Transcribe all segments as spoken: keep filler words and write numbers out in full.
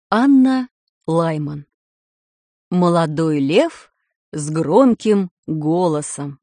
Анна Лайман. Молодой лев с громким голосом.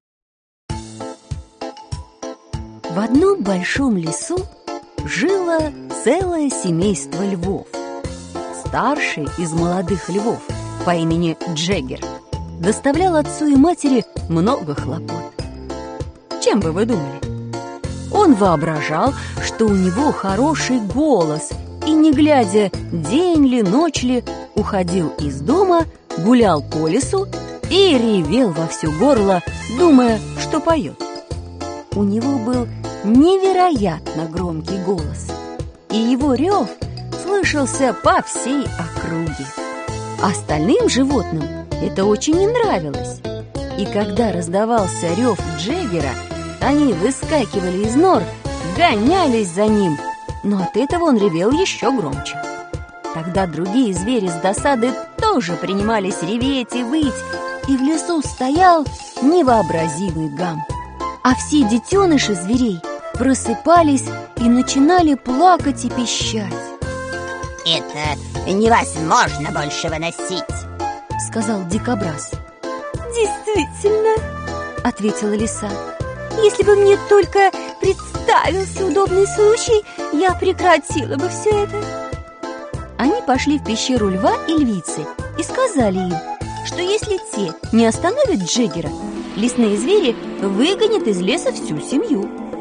В одном большом лесу жило целое семейство львов. Старший из молодых львов по имени Джеггер доставлял отцу и матери много хлопот. Чем бы вы думали? Он воображал, что у него хороший голос, и, не глядя, день ли, ночь ли, уходил из дома, гулял по лесу и ревел во всё горло, думая, что поет. У него был невероятно громкий голос, и его рев слышался по всей округе. Остальным животным это очень не нравилось, и когда раздавался рев Джеггера, они выскакивали из нор, гонялись за ним, но от этого он ревел еще громче. Тогда другие звери с досады тоже принимались реветь и выть, и в лесу стоял невообразимый гам. А все детеныши зверей просыпались и начинали плакать и пищать. «Это невозможно больше выносить», — сказал дикобраз. «Действительно», — ответила лиса. «Если бы мне только представился удобный случай, я прекратила бы все это». Они пошли в пещеру льва и львицы и сказали им, что если те не остановят Джеггера, лесные звери выгонят из леса всю семью.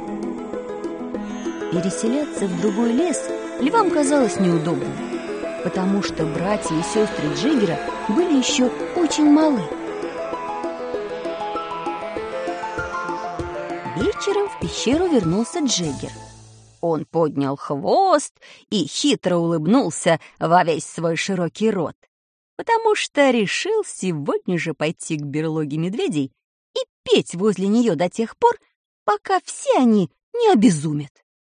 Переселяться в другой лес львам казалось неудобным, потому что братья и сестры Джеггера были еще очень малы. Вечером в пещеру вернулся Джеггер. Он поднял хвост и хитро улыбнулся во весь свой широкий рот, потому что решил сегодня же пойти к берлоге медведей и петь возле нее до тех пор, пока все они не обезумят.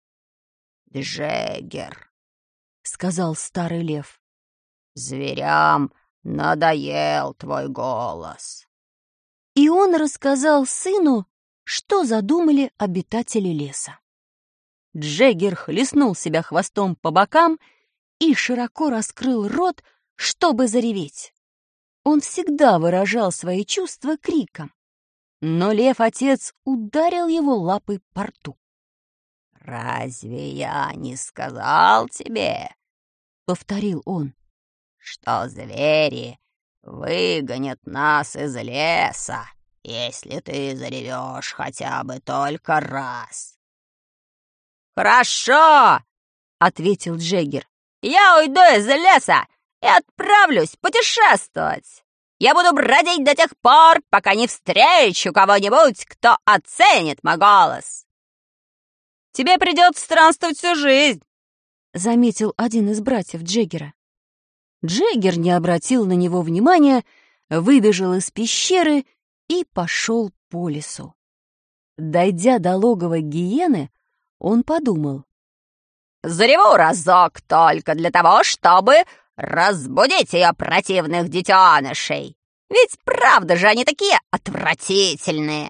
«Джеггер», — сказал старый лев, — «зверям надоел твой голос». И он рассказал сыну, что задумали обитатели леса. Джеггер хлестнул себя хвостом по бокам и широко раскрыл рот, чтобы зареветь. Он всегда выражал свои чувства криком, но лев-отец ударил его лапой по рту. «Разве я не сказал тебе, — повторил он, — что звери выгонят нас из леса, если ты заревешь хотя бы только раз?» «Хорошо!» — ответил Джеггер. «Я уйду из леса и отправлюсь путешествовать. Я буду бродить до тех пор, пока не встречу кого-нибудь, кто оценит мой голос». «Тебе придется странствовать всю жизнь», — заметил один из братьев Джеггера. Джеггер не обратил на него внимания, выбежал из пещеры и пошел по лесу. Дойдя до логова гиены, он подумал: «Зареву разок только для того, чтобы разбудить ее противных детенышей. Ведь правда же они такие отвратительные!»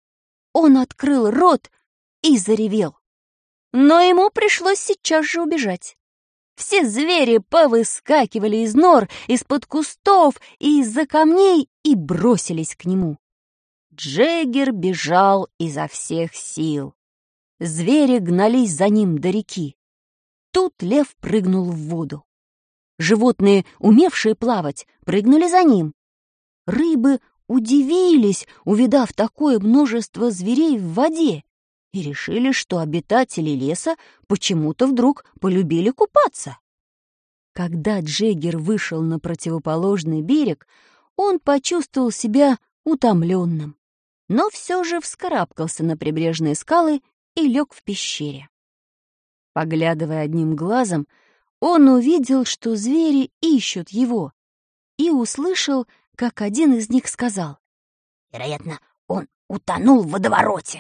Он открыл рот и заревел. Но ему пришлось сейчас же убежать. Все звери повыскакивали из нор, из-под кустов и из-за камней и бросились к нему. Джеггер бежал изо всех сил. Звери гнались за ним до реки. Тут лев прыгнул в воду. Животные, умевшие плавать, прыгнули за ним. Рыбы удивились, увидав такое множество зверей в воде, и решили, что обитатели леса почему-то вдруг полюбили купаться. Когда Джеггер вышел на противоположный берег, он почувствовал себя утомленным, но все же вскарабкался на прибрежные скалы и лег в пещере. Поглядывая одним глазом, он увидел, что звери ищут его, и услышал, как один из них сказал: «Вероятно, он утонул в водовороте».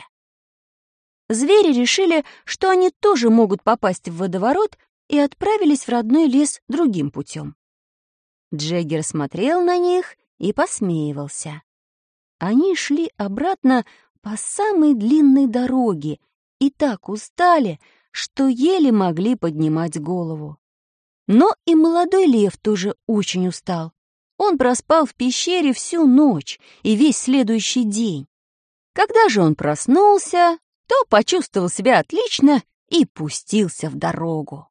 Звери решили, что они тоже могут попасть в водоворот, и отправились в родной лес другим путем. Джеггер смотрел на них и посмеивался. Они шли обратно по самой длинной дороге и так устали, что еле могли поднимать голову. Но и молодой лев тоже очень устал. Он проспал в пещере всю ночь и весь следующий день. Когда же он проснулся, то почувствовал себя отлично и пустился в дорогу.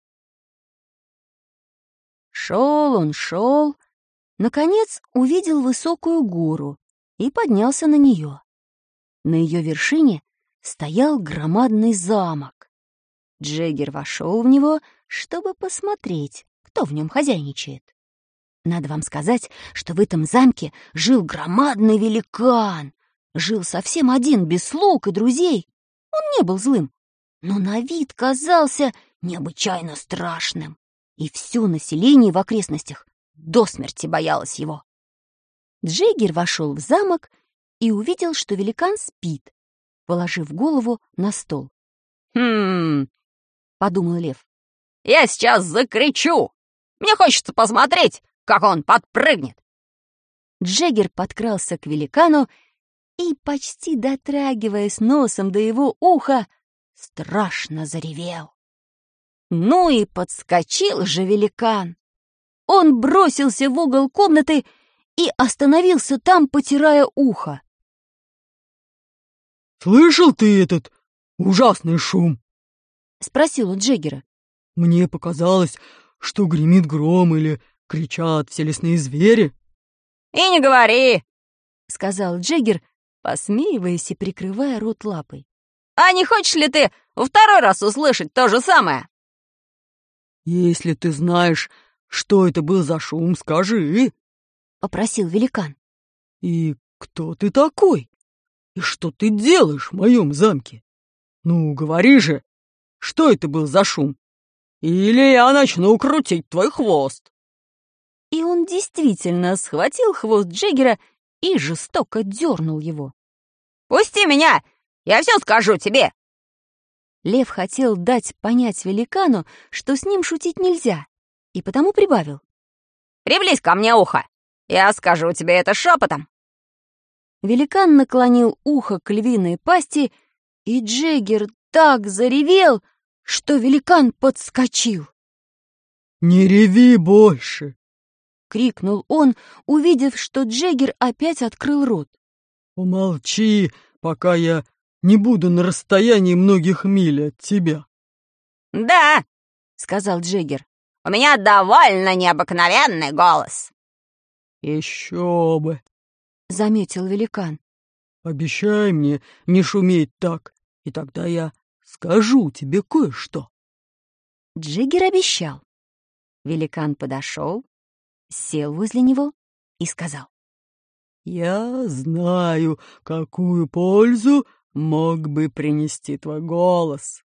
Шел он, шел, наконец увидел высокую гору и поднялся на нее. На ее вершине стоял громадный замок. Джеггер вошел в него, чтобы посмотреть, кто в нем хозяйничает. Надо вам сказать, что в этом замке жил громадный великан. Жил совсем один, без слуг и друзей. Он не был злым, но на вид казался необычайно страшным. И все население в окрестностях до смерти боялось его. Джеггер вошел в замок и увидел, что великан спит, положив голову на стол. «Хм...» — подумал лев. «Я сейчас закричу! Мне хочется посмотреть, как он подпрыгнет!» Джеггер подкрался к великану и, почти дотрагиваясь носом до его уха, страшно заревел. Ну и подскочил же великан. Он бросился в угол комнаты и остановился там, потирая ухо. «Слышал ты этот ужасный шум?» — спросил он Джеггера. «Мне показалось, что гремит гром или кричат все лесные звери». «И не говори!» — сказал Джеггер, посмеиваясь и прикрывая рот лапой. «А не хочешь ли ты во второй раз услышать то же самое?» «Если ты знаешь, что это был за шум, скажи», — попросил великан. «И кто ты такой? И что ты делаешь в моем замке? Ну, говори же, что это был за шум? Или я начну крутить твой хвост». И он действительно схватил хвост Джеггера и жестоко дернул его. «Пусти меня! Я все скажу тебе!» Лев хотел дать понять великану, что с ним шутить нельзя, и потому прибавил. «Приблизь ко мне ухо! Я скажу тебе это шепотом!» Великан наклонил ухо к львиной пасти, и Джеггер так заревел, что великан подскочил. «Не реви больше!» — крикнул он, увидев, что Джеггер опять открыл рот. «Помолчи, пока я не буду на расстоянии многих миль от тебя». «Да», — сказал Джеггер, — «у меня довольно необыкновенный голос». «Еще бы», — заметил великан. «Обещай мне не шуметь так, и тогда я скажу тебе кое-что». Джеггер обещал. Великан подошел, сел возле него и сказал. «Я знаю, какую пользу мог бы принести твой голос».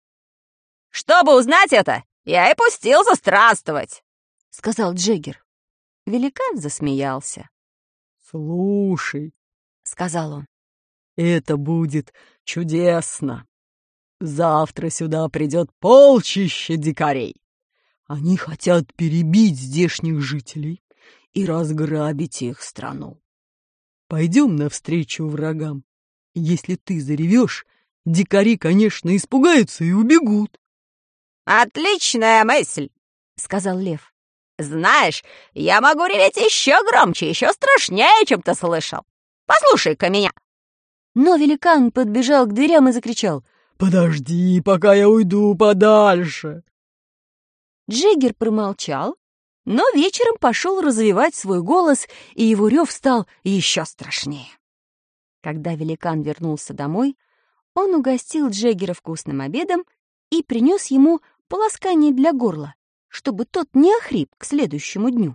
«Чтобы узнать это, я и пустился странствовать», — сказал Джеггер. Великан засмеялся. «Слушай», — сказал он, — «это будет чудесно. Завтра сюда придет полчище дикарей. Они хотят перебить здешних жителей и разграбить их страну. Пойдем навстречу врагам. Если ты заревешь, дикари, конечно, испугаются и убегут». «Отличная мысль», — сказал лев. «Знаешь, я могу реветь еще громче, еще страшнее, чем ты слышал. Послушай-ка меня». Но великан подбежал к дверям и закричал. «Подожди, пока я уйду подальше». Джеггер промолчал, но вечером пошел развивать свой голос, и его рев стал еще страшнее. Когда великан вернулся домой, он угостил Джеггера вкусным обедом и принес ему полоскание для горла, чтобы тот не охрип к следующему дню.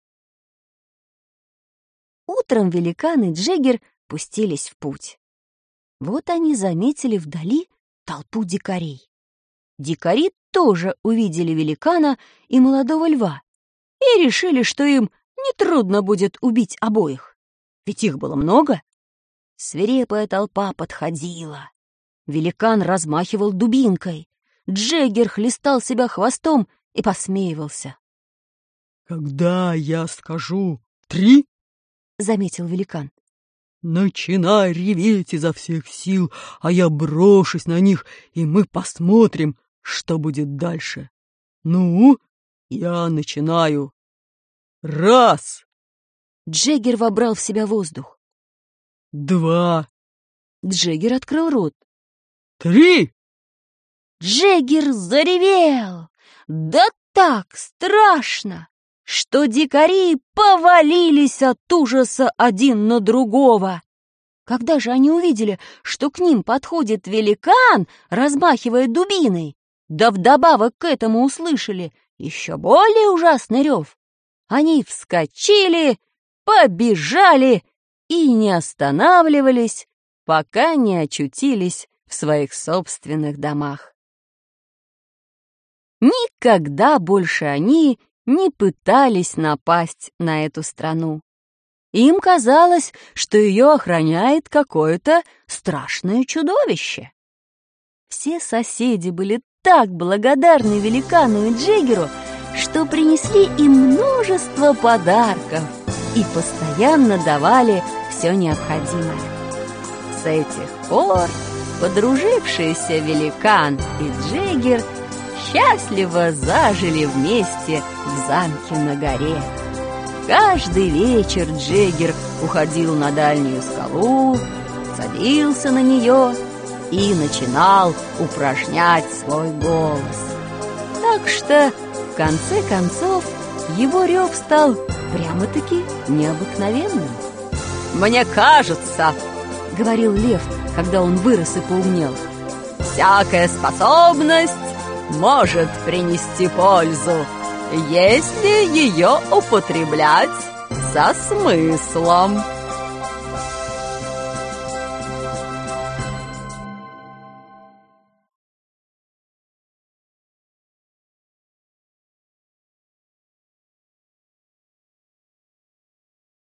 Утром великан и Джеггер пустились в путь. Вот они заметили вдали толпу дикарей. Дикари тоже увидели великана и молодого льва и решили, что им нетрудно будет убить обоих, ведь их было много. Свирепая толпа подходила. Великан размахивал дубинкой, Джеггер хлестал себя хвостом и посмеивался. «Когда я скажу «три», — заметил великан, — начинай реветь изо всех сил, а я брошусь на них, и мы посмотрим, что будет дальше. Ну, Я начинаю. Раз. Джеггер вобрал в себя воздух. Два. Джеггер открыл рот. Три. Джеггер заревел. Да так страшно, что дикари повалились от ужаса один на другого. Когда же они увидели, что к ним подходит великан, размахивая дубиной, да вдобавок к этому услышали еще более ужасный рев, они вскочили, побежали и не останавливались, пока не очутились в своих собственных домах. Никогда больше они не пытались напасть на эту страну. Им казалось, что ее охраняет какое-то страшное чудовище. Все соседи были так благодарны великану и Джеггеру, что принесли им множество подарков и постоянно давали все необходимое. С этих пор подружившиеся великан и Джеггер счастливо зажили вместе в замке на горе. Каждый вечер Джеггер уходил на дальнюю скалу, садился на нее и начинал упражнять свой голос. Так что, в конце концов, его рев стал прямо-таки необыкновенным. «Мне кажется, — говорил лев, когда он вырос и поумнел, — всякая способность может принести пользу, если ее употреблять со смыслом».